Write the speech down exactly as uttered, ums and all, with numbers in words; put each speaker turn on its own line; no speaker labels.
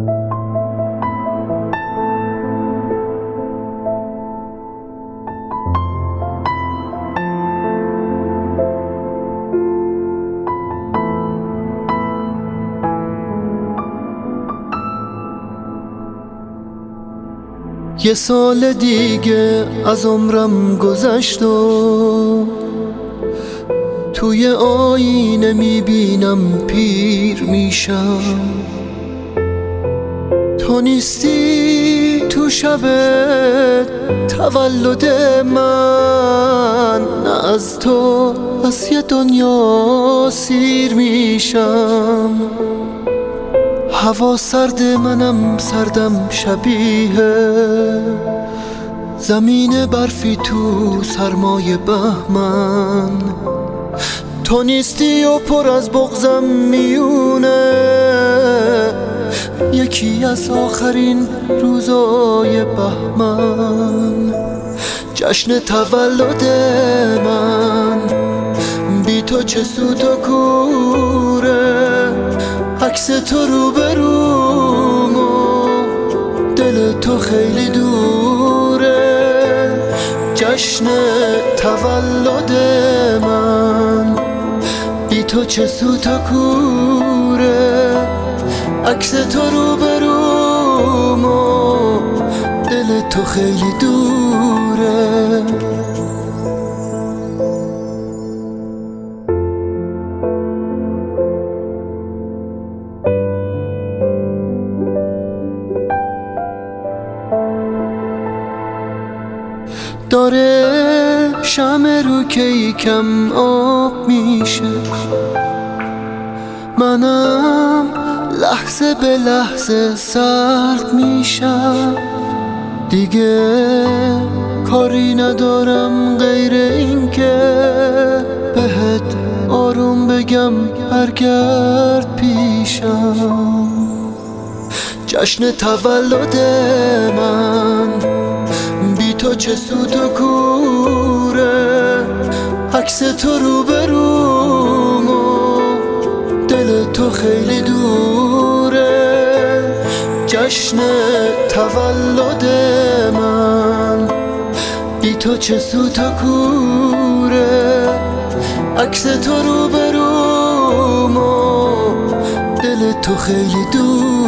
یه سال دیگه از عمرم گذشت و توی آینه میبینم پیر میشم. تو نیستی تو شب تولد من، نه از تو از یه دنیا سیر میشم. هوا سرد منم سردم شبیه زمین برفی تو سرمای بهمن. تو نیستی و پر از بغضم میونه یکی از آخرین روزای بهمن. جشن تولد من بی تو چه سود و کوره، عکس تو رو بروم و دل تو خیلی دوره. جشن تولد من بی تو چه سود و کوره، عکس تو رو بروم و دل تو خیلی دوره. داره شمع رو کیکم آب میشه، منم لحظه به لحظه سرد میشم. دیگه کاری ندارم غیر این که بهت آروم بگم برگرد پیشم. جشن تولد من بی تو چه سود و کوره، عکس تو رو بروم و دل تو خیلی دوره. جشن تولد من بی تو چه سود و کوره، عکس تو رو بروم و دل تو خیلی دوره.